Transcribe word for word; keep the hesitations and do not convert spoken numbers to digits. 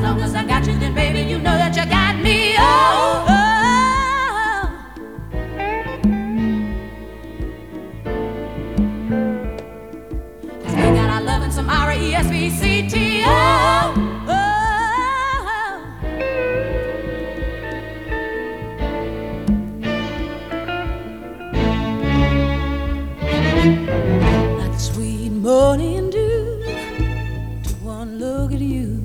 long as I got you, then baby, you know that you got me. Oh, oh. Cause we got our love and some R E S P C T. Oh, oh. Thank you.